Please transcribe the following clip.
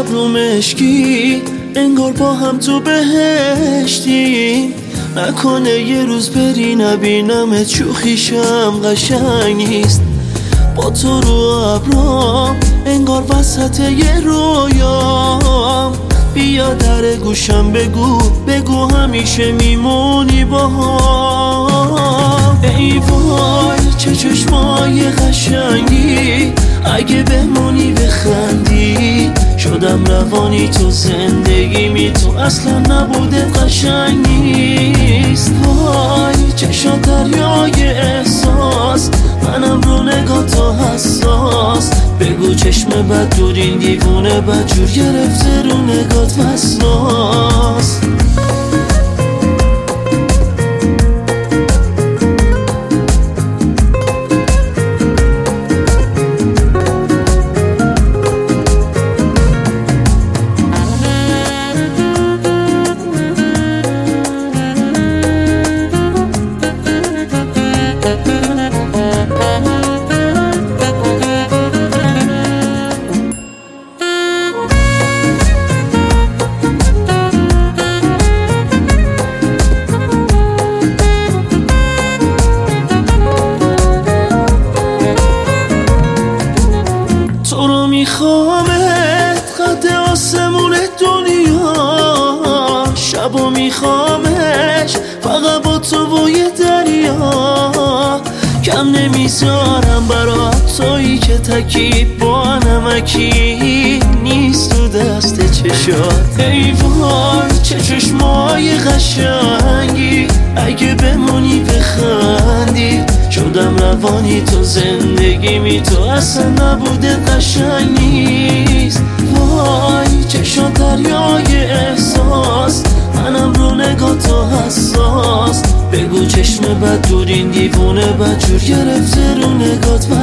رو مشکی انگار با هم تو بهشتیم. نکنه یه روز بری نبینمت شوخیشم قشنگ نیست. با تو رو ابرام انگار وسط یه رویام. بیا در گوشم بگو همیشه میمونی باهام. ای وای چه چشمای قشنگی، اگه بمونی بخندی. شدم روانی تو زندگیمی، تو اصلا نبوده قشنگ نیست. وای چشا دریای احساس، منم رو نگاه تو حساس. بگو چشم بد دور این دیوونه بدجور گرفته رو نگات وسواس. تو رو میخوامت قد آسمون دنیا، شبو میخوامش فقط با تو و یه دریا. کم نمیذارم برات تویی که تکیب با نمکی نیست تو دست چشات. ای وای چه چشمای قشنگی، اگه بمونی بخندی. شدم روانی تو زندگیمی، تو اصلا نبوده قشنگ نیست. وای چشم دریای احساس، منم رو نگاه تو حساس. بگو چشم بد دور این دیوونه بدجور گرفته رو نگات